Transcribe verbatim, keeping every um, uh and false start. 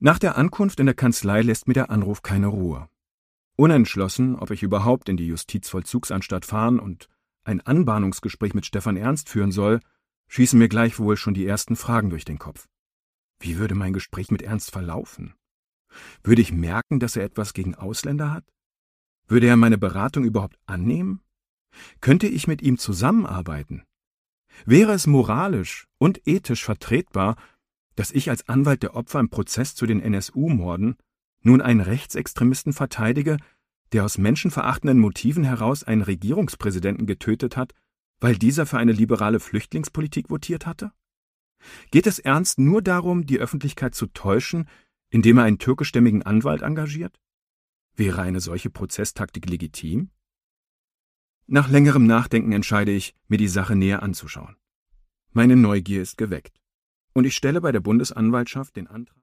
Nach der Ankunft in der Kanzlei lässt mir der Anruf keine Ruhe. Unentschlossen, ob ich überhaupt in die Justizvollzugsanstalt fahren und ein Anbahnungsgespräch mit Stefan Ernst führen soll, schießen mir gleichwohl schon die ersten Fragen durch den Kopf. Wie würde mein Gespräch mit Ernst verlaufen? Würde ich merken, dass er etwas gegen Ausländer hat? Würde er meine Beratung überhaupt annehmen? Könnte ich mit ihm zusammenarbeiten? Wäre es moralisch und ethisch vertretbar, dass ich als Anwalt der Opfer im Prozess zu den N S U-Morden nun einen Rechtsextremisten verteidige, der aus menschenverachtenden Motiven heraus einen Regierungspräsidenten getötet hat, weil dieser für eine liberale Flüchtlingspolitik votiert hatte? Geht es Ernst nur darum, die Öffentlichkeit zu täuschen, indem er einen türkischstämmigen Anwalt engagiert? Wäre eine solche Prozesstaktik legitim? Nach längerem Nachdenken entscheide ich, mir die Sache näher anzuschauen. Meine Neugier ist geweckt, und ich stelle bei der Bundesanwaltschaft den Antrag